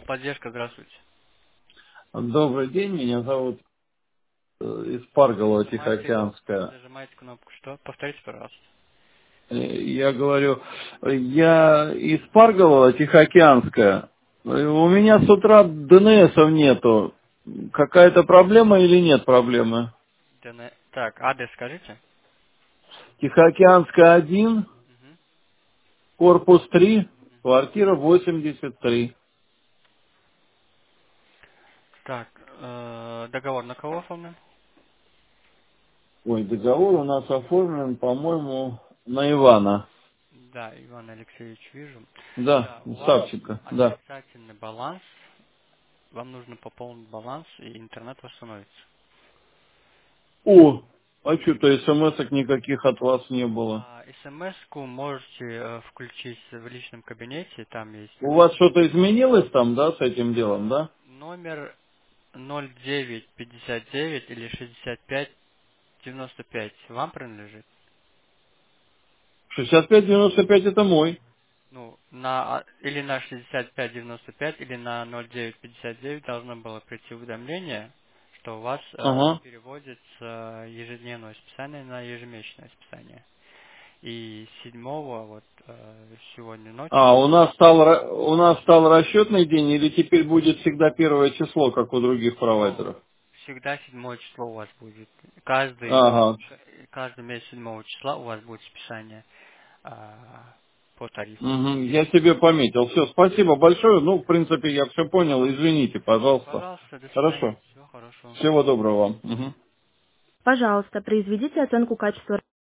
Поддержка, здравствуйте. Добрый день, меня зовут из Парголова, Тихоокеанская. Нажимаете кнопку что? Повторите, пожалуйста. Я говорю, я из Парголова, Тихоокеанская. У меня с утра ДНСов нету. Какая-то проблема или нет проблемы? Так, адрес скажите. Тихоокеанская 1, Мгм. корпус 3, квартира 83. Так, договор на кого оформлен? Ой, договор у нас оформлен, по-моему, на Ивана. Да, Иван Алексеевич, вижу. Да, Да, у вас Савченко, да. отрицательный баланс. Вам нужно пополнить баланс, и интернет восстановится. О, а что-то смс-ок никаких от вас не было. СМС-ку можете включить в личном кабинете, там есть У вас что-то изменилось там, да, с этим делом, да? номер 0959 или 6595. Вам принадлежит? 6595 это мой. Ну, или на 6595, или на 0959 должно было прийти уведомление, что у вас Ага. переводится ежедневное списание на ежемесячное списание. И 7 вот сегодня А, ночью у нас стал расчетный день или теперь будет всегда первое число, как у других ну, провайдеров? всегда 7 число у вас будет. Каждый, Ага. каждый месяц 7 числа у вас будет списание по тарифу. Мгм, я себе пометил. Все, спасибо большое. Ну, в принципе, я все понял. Извините, пожалуйста. Пожалуйста, до свидания. Хорошо. Всего хорошего. Всего доброго вам. Мгм. Пожалуйста, произведите оценку качества